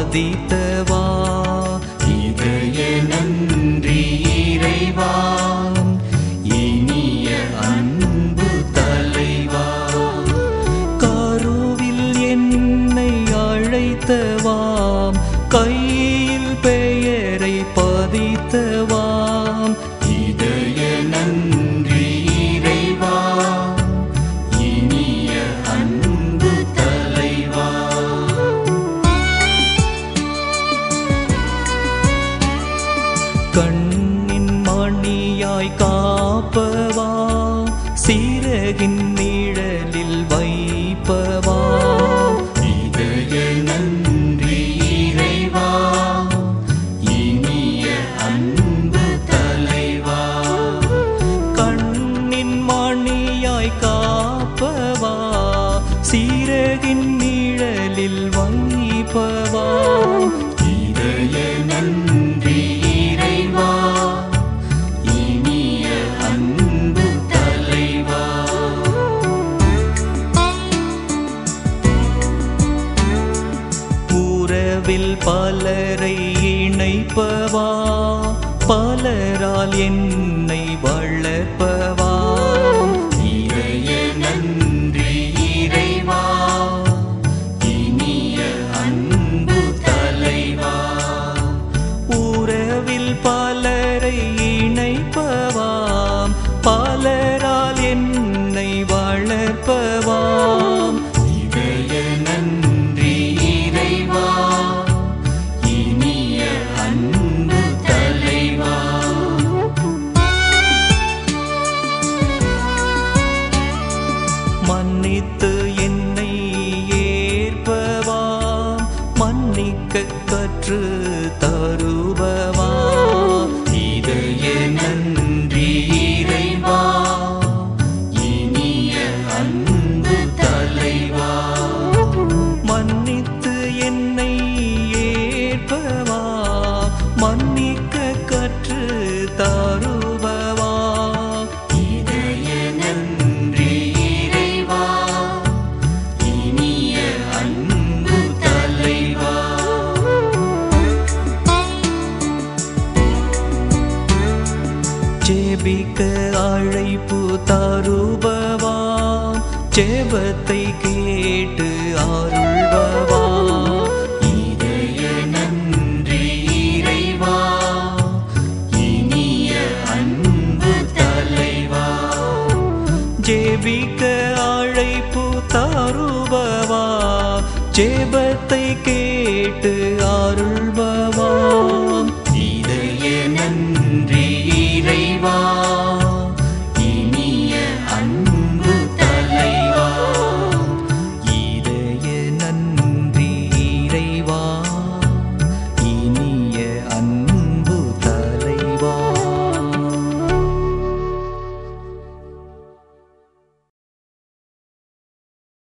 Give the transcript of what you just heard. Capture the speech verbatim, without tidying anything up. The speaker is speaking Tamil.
பதித்தவா இதய நன்றி இறைவா இனிய அன்பு தலைவா கருவில் என்னை அழைத்தவாம் கையில் பெயரை பதித்தவாம் இதய நன்றி இறைவா இனிய அன்பு தலைவா கண்ணின் மணியாய் காப்பவா சிறகின் நிழலில் வைப்பவா இதய நன்றி இறைவா இனிய அன்பு தலைவா கண்ணின் மணியாய் காப்பவா சிறகின் நிழலில் வைப்பவா இதய நன்றி இறைவா இனிய அன்பு தலைவா உறவில் பலரை இணைப்பவா பலரால் என்னை வளர்ப்பவா இதய நன்றி இறைவா இனிய அன்பு தலைவா உறவில் பலரை இணைப்பவா பலரால் என்னை வளர்ப்பவா இதய நன்றி இறைவா இனிய அன்பு தலைவா மன்னித்து என்னை ஏற்பவா மன்னிக்க கற்று தருபவா இதய நன்றி இறைவா இனிய அன்பு தலைவா மன்னித்து என்னை ஏற்பவா மன்னிக்க கற்று தருபவா இதய நன்றி இறைவா இனிய அன்பு தலைவா ஜெபிக்க அழைப்பு தருபவா ஜெபத்தை கேட்டு அருள்பவா இதய நன்றி இறைவா இனிய அன்பு தலைவா ஜெபிக்க அழைப்பு தருபவா ஜெபத்தை கேட்டு அருள்